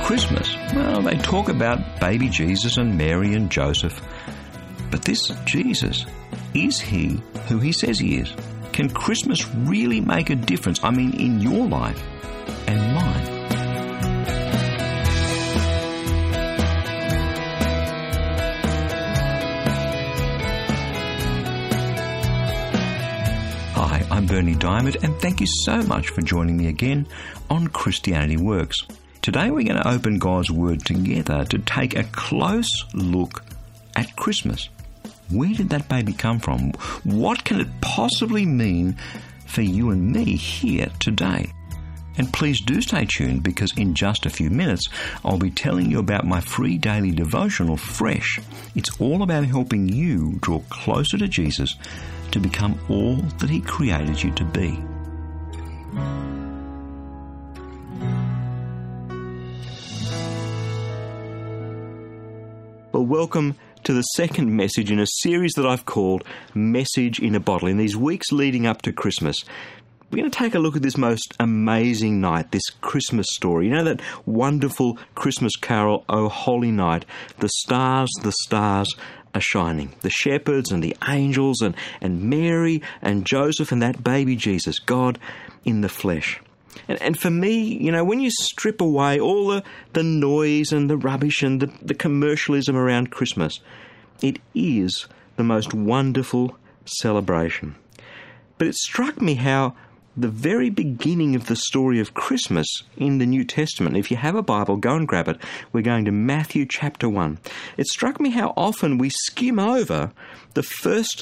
Christmas, well, they talk about baby Jesus and Mary and Joseph. But this Jesus, is he who he says he is? Can Christmas really make a difference? I mean, in your life and mine? Hi, I'm Bernie Diamond, and thank you so much for joining me again on Christianity Works. Today we're going to open God's Word together to take a close look at Christmas. Where did that baby come from? What can it possibly mean for you and me here today? And please do stay tuned, because in just a few minutes I'll be telling you about my free daily devotional, Fresh. It's all about helping you draw closer to Jesus to become all that He created you to be. Well, welcome to the second message in a series that I've called Message in a Bottle. In these weeks leading up to Christmas, we're going to take a look at this most amazing night, this Christmas story. You know that wonderful Christmas carol, O Holy Night, the stars are shining. The shepherds and the angels and Mary and Joseph and that baby Jesus, God in the flesh. And for me, you know, when you strip away all the noise and the rubbish and the commercialism around Christmas, it is the most wonderful celebration. But it struck me how the very beginning of the story of Christmas in the New Testament, if you have a Bible, go and grab it. We're going to Matthew chapter 1. It struck me how often we skim over the first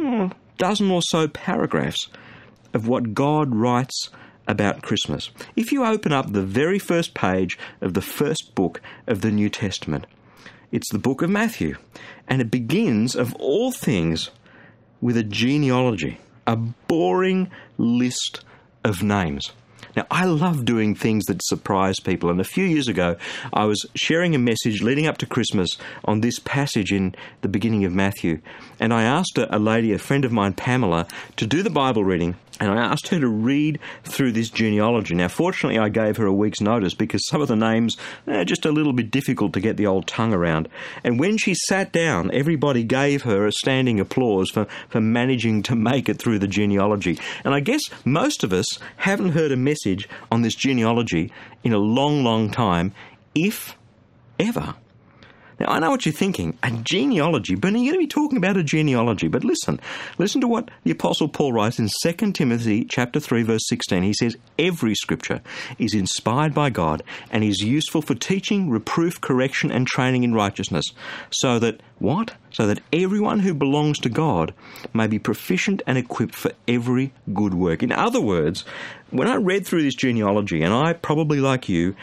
dozen or so paragraphs of what God writes about Christmas. If you open up the very first page of the first book of the New Testament, it's the book of Matthew, and it begins, of all things, with a genealogy, a boring list of names. Now, I love doing things that surprise people, and a few years ago, I was sharing a message leading up to Christmas on this passage in the beginning of Matthew, and I asked a lady, a friend of mine, Pamela, to do the Bible reading, and I asked her to read through this genealogy. Now, fortunately, I gave her a week's notice because some of the names are just a little bit difficult to get the old tongue around. And when she sat down, everybody gave her a standing applause for managing to make it through the genealogy. And I guess most of us haven't heard a message on this genealogy in a long, long time, if ever. Now, I know what you're thinking, a genealogy, but you're going to be talking about a genealogy. But listen to what the Apostle Paul writes in 2 Timothy chapter 3, verse 16. He says, every scripture is inspired by God and is useful for teaching, reproof, correction, and training in righteousness, so that, what? So that everyone who belongs to God may be proficient and equipped for every good work. In other words, when I read through this genealogy, and I probably, like you,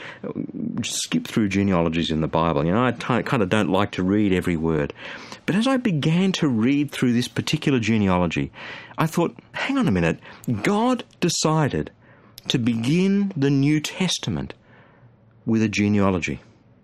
skip through genealogies in the Bible, you know, I kind of don't like to read every word. But as I began to read through this particular genealogy, I thought, hang on a minute, God decided to begin the New Testament with a genealogy.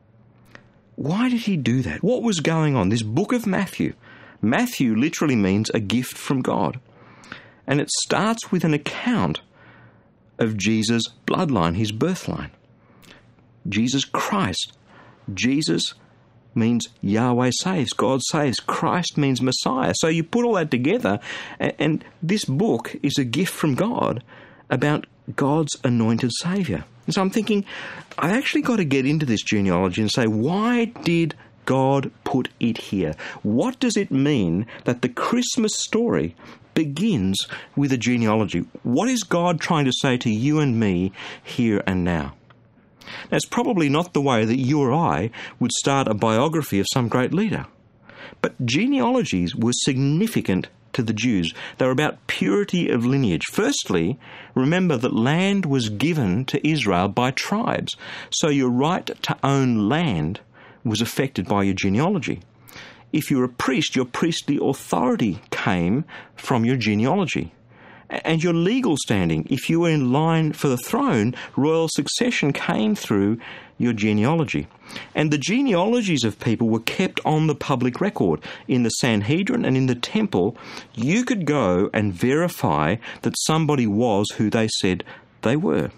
Why did he do that? What was going on? This book of Matthew. Matthew literally means a gift from God. And it starts with an account of Jesus' bloodline, his birthline. Jesus Christ. Jesus means Yahweh saves, God saves. Christ means Messiah. So you put all that together, and this book is a gift from God about God's anointed Saviour. And so I'm thinking, I've actually got to get into this genealogy and say, why did God put it here? What does it mean that the Christmas story begins with a genealogy? What is God trying to say to you and me here and now? Now, it's probably not the way that you or I would start a biography of some great leader. But genealogies were significant to the Jews. They were about purity of lineage. Firstly, remember that land was given to Israel by tribes, so your right to own land was affected by your genealogy. If you're a priest, your priestly authority came from your genealogy. And your legal standing, if you were in line for the throne, royal succession came through your genealogy. And the genealogies of people were kept on the public record. In the Sanhedrin and in the temple, you could go and verify that somebody was who they said they were.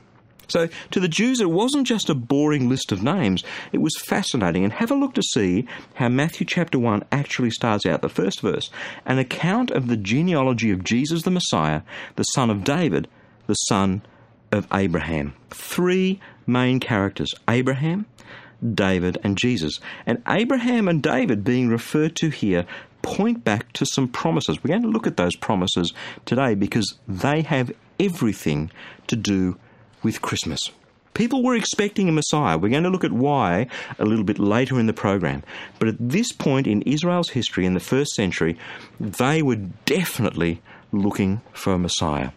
So to the Jews, it wasn't just a boring list of names. It was fascinating. And have a look to see how Matthew chapter 1 actually starts out. The first verse, an account of the genealogy of Jesus the Messiah, the son of David, the son of Abraham. Three main characters, Abraham, David and Jesus. And Abraham and David being referred to here point back to some promises. We're going to look at those promises today because they have everything to do with Christmas. People were expecting a Messiah. We're going to look at why a little bit later in the program. But at this point in Israel's history, in the first century, they were definitely looking for a Messiah.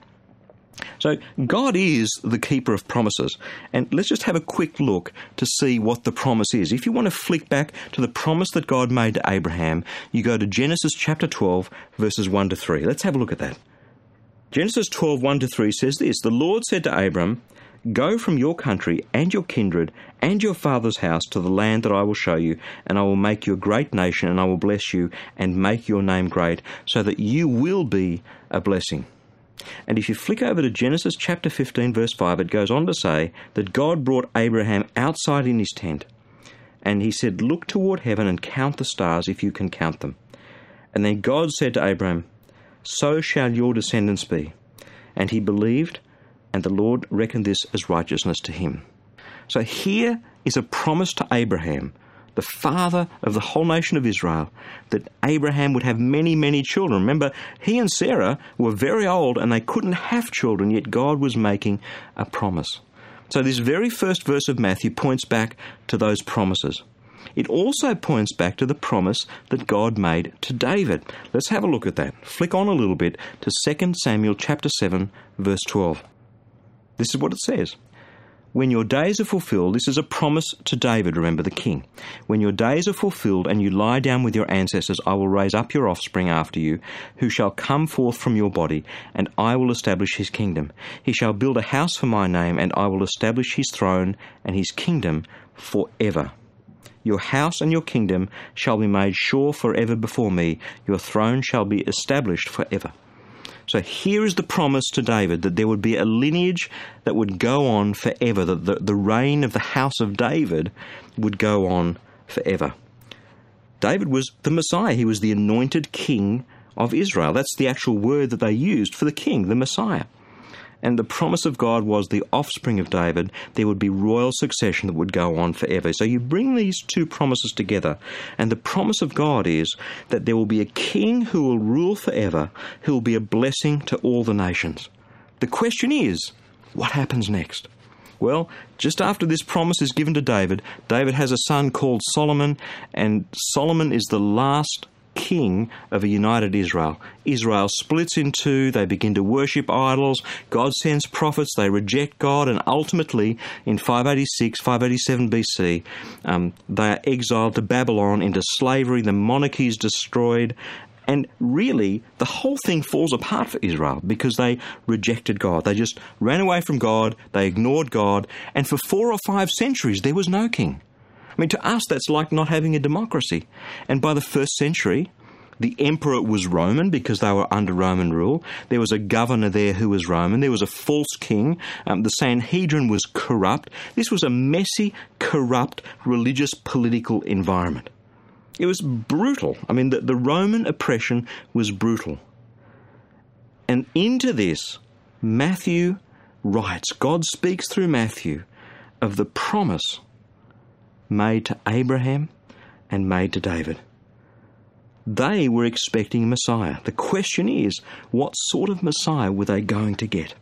So God is the keeper of promises. And let's just have a quick look to see what the promise is. If you want to flick back to the promise that God made to Abraham, you go to Genesis chapter 12, verses 1 to 3. Let's have a look at that. Genesis 12, 1 to 3 says this, "The Lord said to Abram, go from your country and your kindred and your father's house to the land that I will show you, and I will make you a great nation, and I will bless you and make your name great, so that you will be a blessing." And if you flick over to Genesis chapter 15, verse 5, it goes on to say that God brought Abraham outside in his tent, and he said, "Look toward heaven and count the stars if you can count them." And then God said to Abraham, "So shall your descendants be." And he believed, and the Lord reckoned this as righteousness to him. So here is a promise to Abraham, the father of the whole nation of Israel, that Abraham would have many, many children. Remember, he and Sarah were very old and they couldn't have children, yet God was making a promise. So this very first verse of Matthew points back to those promises. It also points back to the promise that God made to David. Let's have a look at that. Flick on a little bit to 2 Samuel chapter 7, verse 12. This is what it says. "When your days are fulfilled," this is a promise to David, remember, the king. "When your days are fulfilled and you lie down with your ancestors, I will raise up your offspring after you, who shall come forth from your body, and I will establish his kingdom. He shall build a house for my name, and I will establish his throne and his kingdom forever. Your house and your kingdom shall be made sure forever before me. Your throne shall be established forever." So here is the promise to David that there would be a lineage that would go on forever, that the reign of the house of David would go on forever. David was the Messiah. He was the anointed king of Israel. That's the actual word that they used for the king, the Messiah. And the promise of God was the offspring of David, there would be royal succession that would go on forever. So you bring these two promises together, and the promise of God is that there will be a king who will rule forever, who will be a blessing to all the nations. The question is, what happens next? Well, just after this promise is given to David, David has a son called Solomon, and Solomon is the last king of a united Israel. Israel splits in two, they begin to worship idols, God sends prophets, they reject God, and ultimately in 586, 587 BC, they are exiled to Babylon into slavery, the monarchy is destroyed, and really the whole thing falls apart for Israel because they rejected God. They just ran away from God, they ignored God, and for 4 or 5 centuries there was no king. I mean, to us, that's like not having a democracy. And by the 1st century, the emperor was Roman because they were under Roman rule. There was a governor there who was Roman. There was a false king. The Sanhedrin was corrupt. This was a messy, corrupt, religious, political environment. It was brutal. I mean, the Roman oppression was brutal. And into this, Matthew writes, God speaks through Matthew of the promise made to Abraham and made to David. They were expecting a Messiah. The question is, what sort of Messiah were they going to get?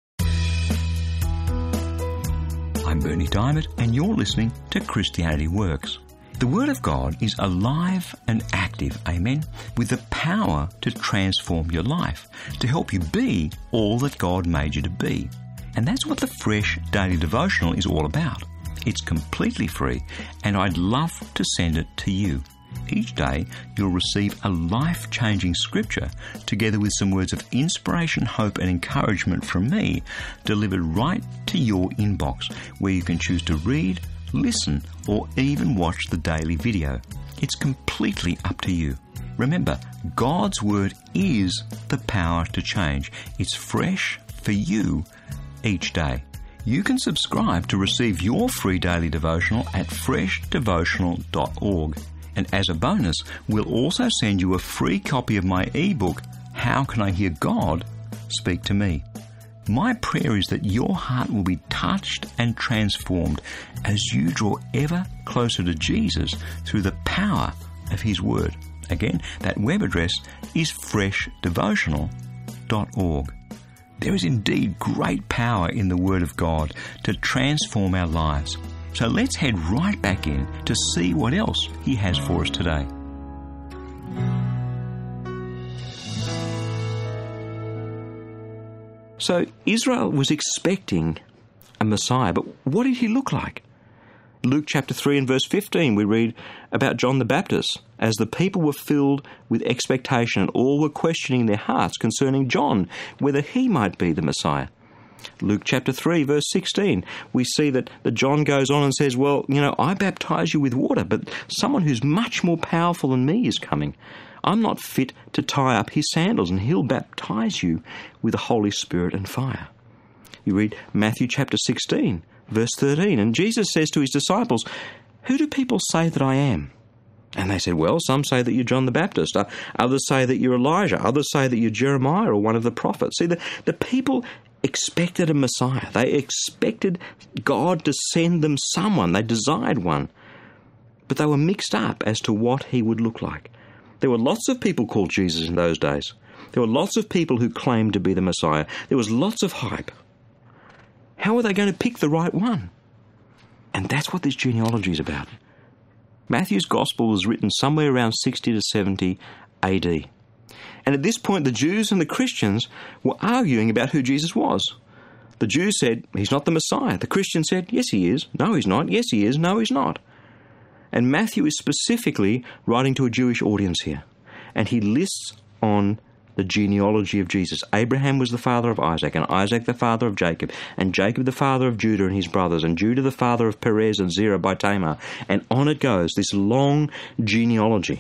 I'm Bernie Diamond, and you're listening to Christianity Works. The Word of God is alive and active, amen, with the power to transform your life, to help you be all that God made you to be. And that's what the Fresh Daily Devotional is all about. It's completely free, and I'd love to send it to you. Each day, you'll receive a life-changing scripture together with some words of inspiration, hope, and encouragement from me delivered right to your inbox, where you can choose to read, listen, or even watch the daily video. It's completely up to you. Remember, God's Word is the power to change. It's fresh for you each day. You can subscribe to receive your free daily devotional at freshdevotional.org. And as a bonus, we'll also send you a free copy of my ebook, How Can I Hear God Speak to Me? My prayer is that your heart will be touched and transformed as you draw ever closer to Jesus through the power of His Word. Again, that web address is freshdevotional.org. There is indeed great power in the Word of God to transform our lives. So let's head right back in to see what else He has for us today. So Israel was expecting a Messiah, but what did he look like? Luke chapter 3 and verse 15, we read about John the Baptist. As the people were filled with expectation and all were questioning their hearts concerning John, whether he might be the Messiah. Luke chapter 3 verse 16, we see that John goes on and says, well, I baptize you with water, but someone who's much more powerful than me is coming. I'm not fit to tie up his sandals, and he'll baptize you with the Holy Spirit and fire. You read Matthew chapter 16, verse 13, and Jesus says to his disciples, who do people say that I am? And they said, well, some say that you're John the Baptist, others say that you're Elijah, others say that you're Jeremiah or one of the prophets. See, the people expected a Messiah. They expected God to send them someone. They desired one. But they were mixed up as to what he would look like. There were lots of people called Jesus in those days. There were lots of people who claimed to be the Messiah. There was lots of hype. How are they going to pick the right one? And that's what this genealogy is about. Matthew's Gospel was written somewhere around 60 to 70 AD. And at this point, the Jews and the Christians were arguing about who Jesus was. The Jews said, he's not the Messiah. The Christians said, yes, he is. No, he's not. Yes, he is. No, he's not. And Matthew is specifically writing to a Jewish audience here. And he lists on the genealogy of Jesus. Abraham was the father of Isaac, and Isaac the father of Jacob, and Jacob the father of Judah and his brothers, and Judah the father of Perez and Zerah by Tamar. And on it goes, this long genealogy.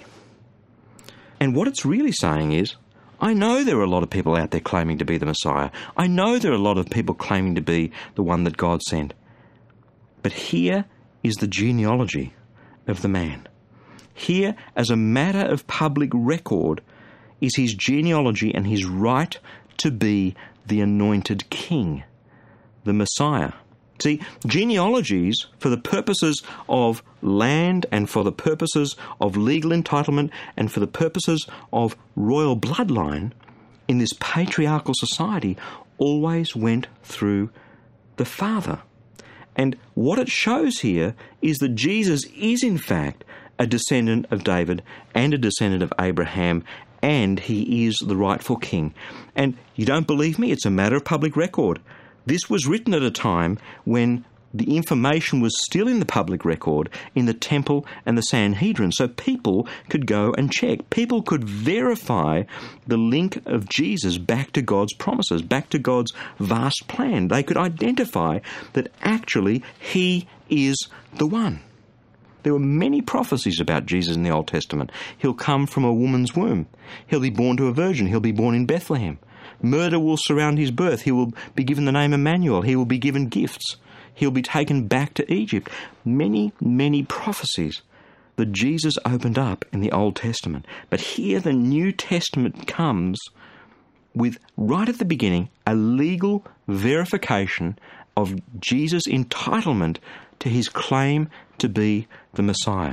And what it's really saying is, I know there are a lot of people out there claiming to be the Messiah. I know there are a lot of people claiming to be the one that God sent. But here is the genealogy of the man. Here, as a matter of public record, is his genealogy and his right to be the anointed king, the Messiah. See, genealogies, for the purposes of land and for the purposes of legal entitlement and for the purposes of royal bloodline in this patriarchal society, always went through the father. And what it shows here is that Jesus is in fact a descendant of David and a descendant of Abraham, and he is the rightful king. And you don't believe me? It's a matter of public record. This was written at a time when the information was still in the public record in the temple and the Sanhedrin, so people could go and check. People could verify the link of Jesus back to God's promises, back to God's vast plan. They could identify that actually he is the one. There were many prophecies about Jesus in the Old Testament. He'll come from a woman's womb. He'll be born to a virgin. He'll be born in Bethlehem. Murder will surround his birth. He will be given the name Emmanuel. He will be given gifts. He'll be taken back to Egypt. Many, many prophecies that Jesus opened up in the Old Testament. But here the New Testament comes with, right at the beginning, a legal verification of Jesus' entitlement to his claim to be the Messiah.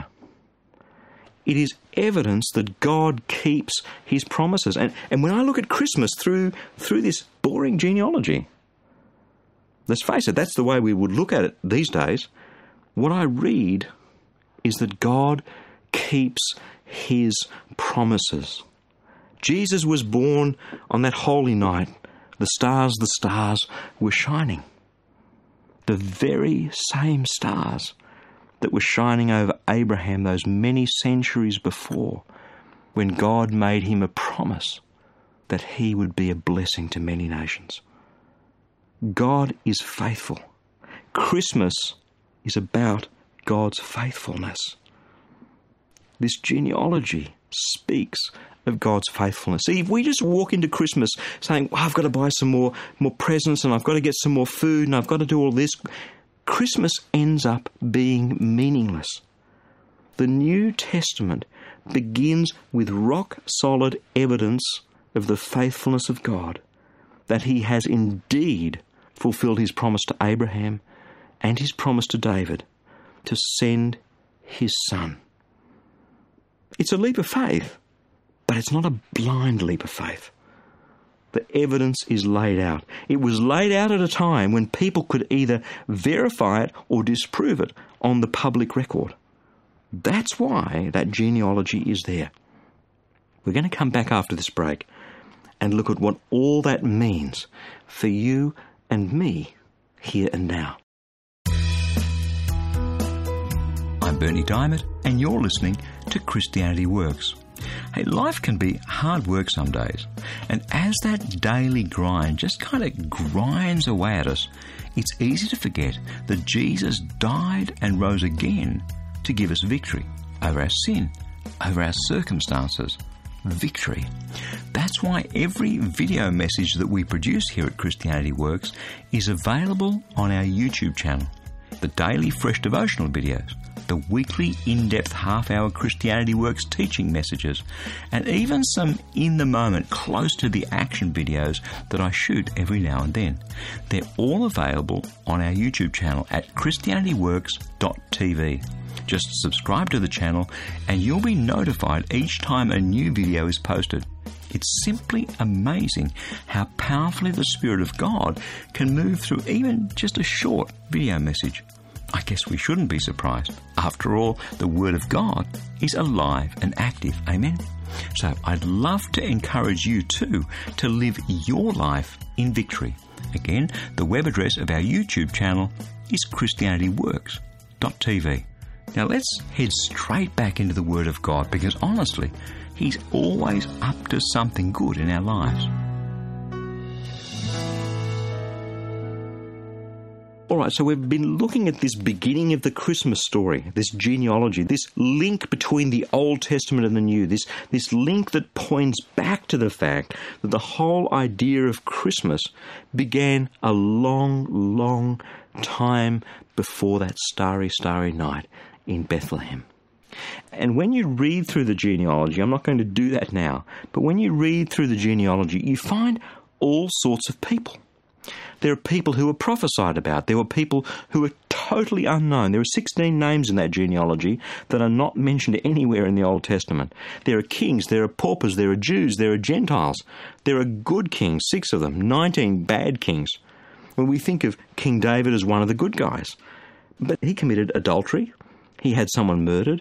It is evidence that God keeps his promises. And when I look at Christmas through this boring genealogy, let's face it, that's the way we would look at it these days. What I read is that God keeps his promises. Jesus was born on that holy night. The stars were shining. The very same stars that were shining over Abraham those many centuries before, when God made him a promise that he would be a blessing to many nations. God is faithful. Christmas is about God's faithfulness. This genealogy speaks of God's faithfulness. See, if we just walk into Christmas saying, well, I've got to buy some more presents and I've got to get some more food and I've got to do all this, Christmas ends up being meaningless. The New Testament begins with rock-solid evidence of the faithfulness of God, that he has indeed fulfilled his promise to Abraham and his promise to David to send his son. It's a leap of faith, but it's not a blind leap of faith. The evidence is laid out. It was laid out at a time when people could either verify it or disprove it on the public record. That's why that genealogy is there. We're going to come back after this break and look at what all that means for you and me here and now. I'm Bernie Diamond, and you're listening to Christianity Works. Hey, life can be hard work some days, and as that daily grind just kind of grinds away at us, it's easy to forget that Jesus died and rose again to give us victory over our sin, over our circumstances. Victory. That's why every video message that we produce here at Christianity Works is available on our YouTube channel. The daily fresh devotional videos, the weekly in-depth half-hour Christianity Works teaching messages, and even some in-the-moment, close to the action videos that I shoot every now and then. They're all available on our YouTube channel at christianityworks.tv. Just subscribe to the channel and you'll be notified each time a new video is posted. It's simply amazing how powerfully the Spirit of God can move through even just a short video message. I guess we shouldn't be surprised. After all, the Word of God is alive and active. Amen? So I'd love to encourage you too to live your life in victory. Again, the web address of our YouTube channel is christianityworks.tv. Now let's head straight back into the Word of God, because honestly, He's always up to something good in our lives. All right, so we've been looking at this beginning of the Christmas story, this genealogy, this link between the Old Testament and the New, this link that points back to the fact that the whole idea of Christmas began a long, long time before that starry, starry night in Bethlehem. And when you read through the genealogy, I'm not going to do that now, but when you read through the genealogy, you find all sorts of people. There are people who are prophesied about. There were people who are totally unknown. There are 16 names in that genealogy that are not mentioned anywhere in the Old Testament. There are kings, there are paupers, there are Jews, there are Gentiles. There are good kings, 6 of them, 19 bad kings. When we think of King David as one of the good guys. But he committed adultery. He had someone murdered.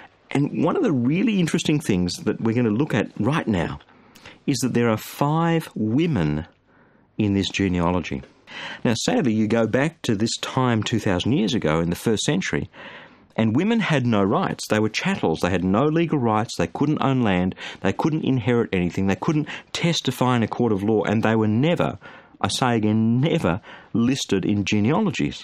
And one of the really interesting things that we're going to look at right now is that there are 5 women in this genealogy. Now, sadly, you go back to this time 2,000 years ago in the 1st century, and women had no rights. They were chattels. They had no legal rights. They couldn't own land. They couldn't inherit anything. They couldn't testify in a court of law, and they were never, I say again, never listed in genealogies.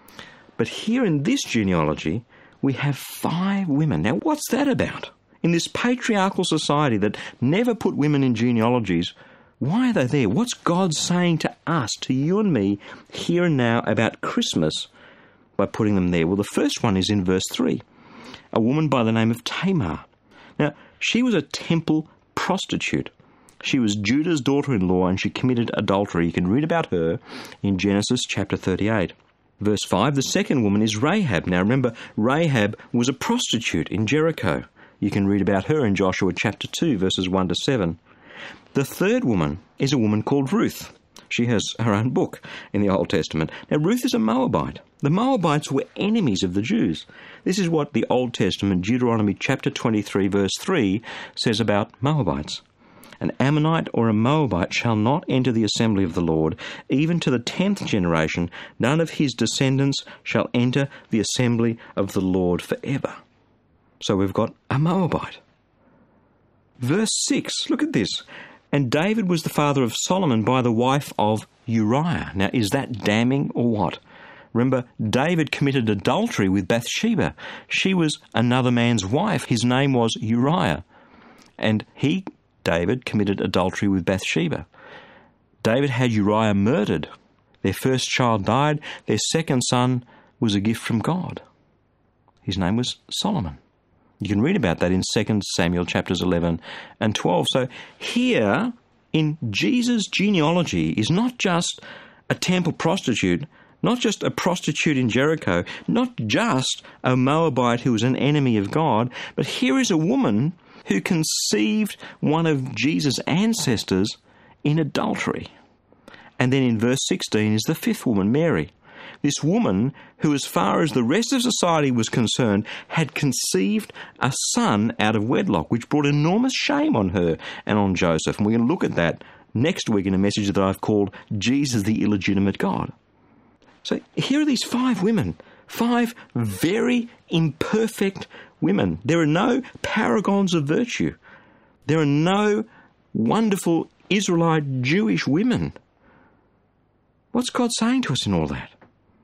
But here in this genealogy, we have 5 women. Now, what's that about? In this patriarchal society that never put women in genealogies, why are they there? What's God saying to us, to you and me, here and now about Christmas by putting them there? Well, the first one is in verse 3, a woman by the name of Tamar. Now, she was a temple prostitute. She was Judah's daughter-in-law and she committed adultery. You can read about her in Genesis chapter 38. Verse 5, the second woman is Rahab. Now remember, Rahab was a prostitute in Jericho. You can read about her in Joshua chapter 2, verses 1 to 7. The third woman is a woman called Ruth. She has her own book in the Old Testament. Now, Ruth is a Moabite. The Moabites were enemies of the Jews. This is what the Old Testament, Deuteronomy chapter 23, verse 3, says about Moabites. An Ammonite or a Moabite shall not enter the assembly of the Lord, even to the 10th generation. None of his descendants shall enter the assembly of the Lord forever. So we've got a Moabite. Verse 6, look at this. And David was the father of Solomon by the wife of Uriah. Now, is that damning or what? Remember, David committed adultery with Bathsheba. She was another man's wife. His name was Uriah. And he David committed adultery with Bathsheba. David had Uriah murdered. Their first child died. Their second son was a gift from God. His name was Solomon. You can read about that in 2 Samuel chapters 11 and 12. So here in Jesus' genealogy is not just a temple prostitute, not just a prostitute in Jericho, not just a Moabite who was an enemy of God, but here is a woman who conceived one of Jesus' ancestors in adultery. And then in verse 16 is the fifth woman, Mary. This woman, who as far as the rest of society was concerned, had conceived a son out of wedlock, which brought enormous shame on her and on Joseph. And we're going to look at that next week in a message that I've called Jesus the Illegitimate God. So here are these 5 women, 5 very imperfect women. There are no paragons of virtue. There are no wonderful Israelite Jewish women. What's God saying to us in all that?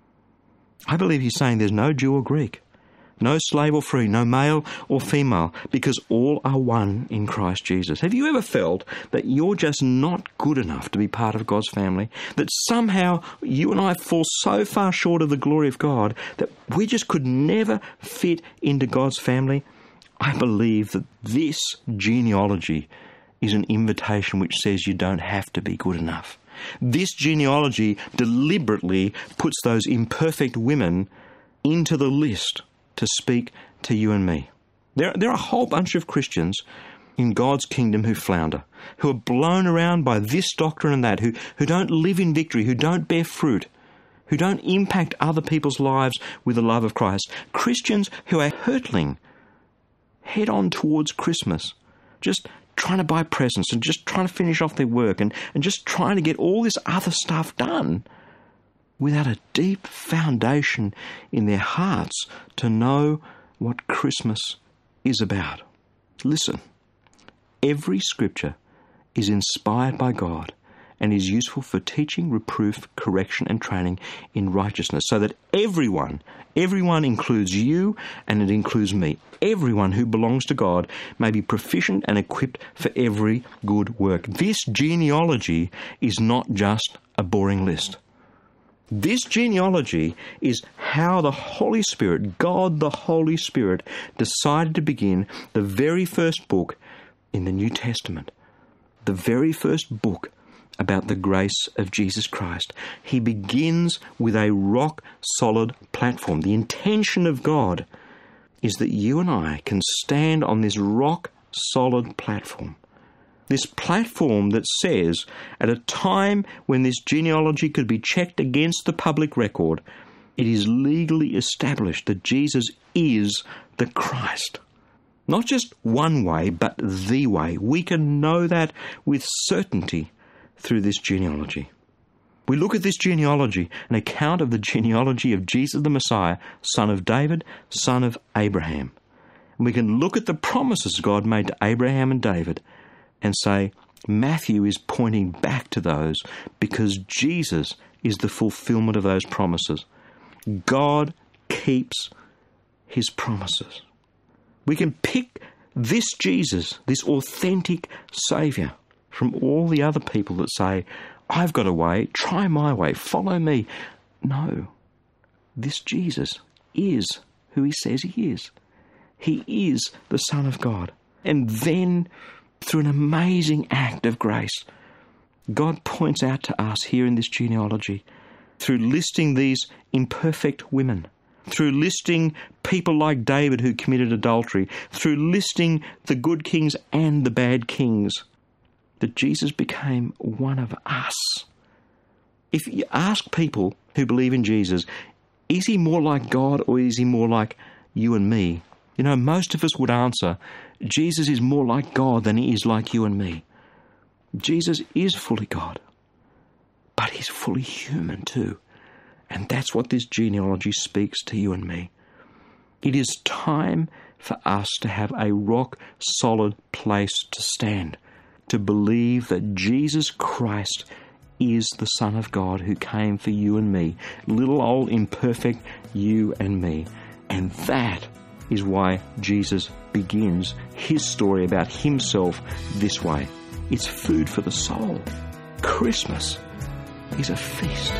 I believe he's saying there's no Jew or Greek, no slave or free, no male or female, because all are one in Christ Jesus. Have you ever felt that you're just not good enough to be part of God's family? That somehow you and I fall so far short of the glory of God that we just could never fit into God's family? I believe that this genealogy is an invitation which says you don't have to be good enough. This genealogy deliberately puts those imperfect women into the list to speak to you and me. There are a whole bunch of Christians in God's kingdom who flounder, who are blown around by this doctrine and that, who don't live in victory, who don't bear fruit, who don't impact other people's lives with the love of Christ. Christians who are hurtling head on towards Christmas, just trying to buy presents and just trying to finish off their work and just trying to get all this other stuff done without a deep foundation in their hearts to know what Christmas is about. Listen, every scripture is inspired by God and is useful for teaching, reproof, correction, and training in righteousness, so that everyone includes you and it includes me, everyone who belongs to God may be proficient and equipped for every good work. This genealogy is not just a boring list. This genealogy is how the Holy Spirit, God the Holy Spirit, decided to begin the very first book in the New Testament, the very first book about the grace of Jesus Christ. He begins with a rock-solid platform. The intention of God is that you and I can stand on this rock-solid platform. This platform that says, at a time when this genealogy could be checked against the public record, it is legally established that Jesus is the Christ. Not just one way, but the way. We can know that with certainty through this genealogy. We look at this genealogy, an account of the genealogy of Jesus the Messiah, son of David, son of Abraham. And we can look at the promises God made to Abraham and David and say, Matthew is pointing back to those because Jesus is the fulfillment of those promises. God keeps his promises. We can pick this Jesus, this authentic Saviour, from all the other people that say, I've got a way, try my way, follow me. No, this Jesus is who he says he is. He is the Son of God. And then, through an amazing act of grace, God points out to us here in this genealogy, through listing these imperfect women, through listing people like David who committed adultery, through listing the good kings and the bad kings, that Jesus became one of us. If you ask people who believe in Jesus, is he more like God or is he more like you and me? You know, most of us would answer, Jesus is more like God than he is like you and me. Jesus is fully God, but he's fully human too. And that's what this genealogy speaks to you and me. It is time for us to have a rock-solid place to stand, to believe that Jesus Christ is the Son of God who came for you and me, little old imperfect you and me. And that is why Jesus begins his story about himself this way. It's food for the soul. Christmas is a feast.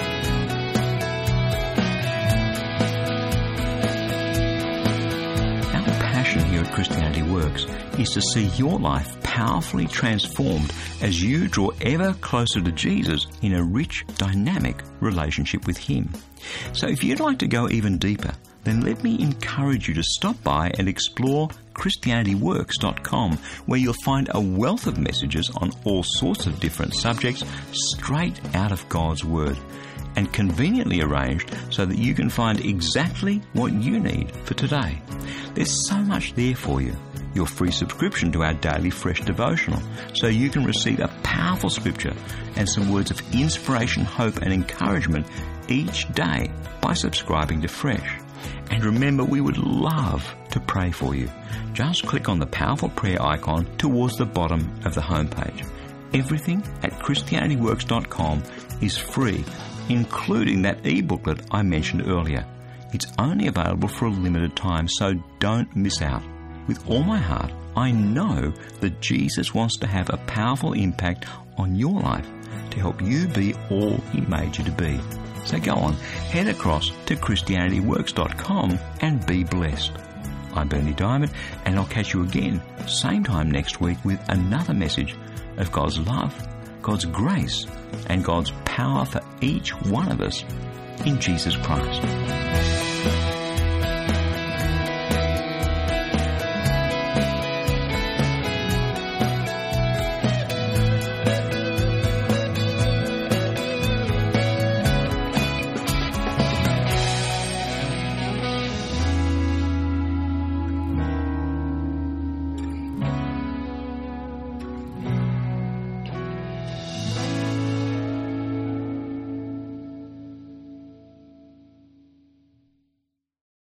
Our passion here at Christianity Works is to see your life powerfully transformed as you draw ever closer to Jesus in a rich, dynamic relationship with Him. So if you'd like to go even deeper, then let me encourage you to stop by and explore ChristianityWorks.com, where you'll find a wealth of messages on all sorts of different subjects straight out of God's Word, and conveniently arranged so that you can find exactly what you need for today. There's so much there for you. Your free subscription to our daily Fresh devotional, so you can receive a powerful scripture and some words of inspiration, hope and encouragement each day by subscribing to Fresh. And remember, we would love to pray for you. Just click on the powerful prayer icon towards the bottom of the homepage. Everything at ChristianityWorks.com is free, including that e-booklet I mentioned earlier. It's only available for a limited time, so don't miss out. With all my heart, I know that Jesus wants to have a powerful impact on your life to help you be all He made you to be. So go on, head across to ChristianityWorks.com and be blessed. I'm Bernie Diamond, and I'll catch you again, same time next week, with another message of God's love, God's grace, and God's power for each one of us in Jesus Christ.